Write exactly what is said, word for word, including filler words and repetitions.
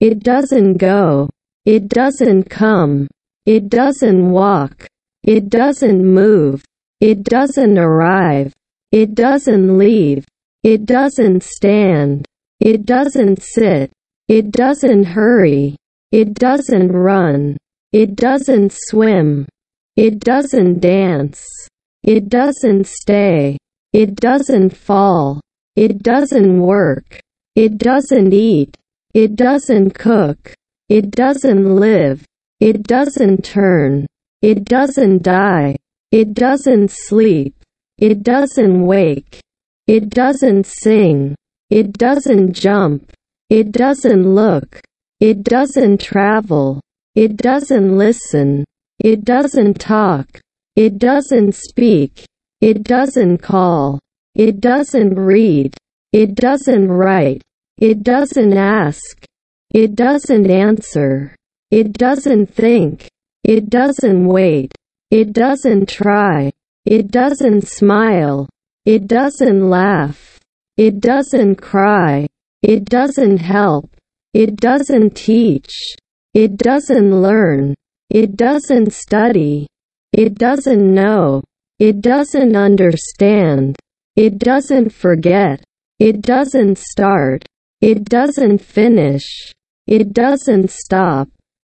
It doesn't go. It doesn't come. It doesn't walk. It doesn't move. It doesn't arrive. It doesn't leave. It doesn't stand. It doesn't sit. It doesn't hurry. It doesn't run. It doesn't swim. It doesn't dance. It doesn't stay. It doesn't fall. It doesn't work. It doesn't eat. It doesn't cook. It doesn't live. It doesn't turn. It doesn't die. It doesn't sleep. It doesn't wake. It doesn't sing. It doesn't jump. It doesn't look. It doesn't travel. It doesn't listen. It doesn't talk. It doesn't speak. It doesn't call. It doesn't read. It doesn't write. It doesn't ask. It doesn't answer. It doesn't think. It doesn't wait. It doesn't try. It doesn't smile. It doesn't laugh. It doesn't cry. It doesn't help. It doesn't teach. It doesn't learn. It doesn't study. It doesn't know. It doesn't understand. It doesn't forget. It doesn't start. It doesn't finish. It doesn't stop.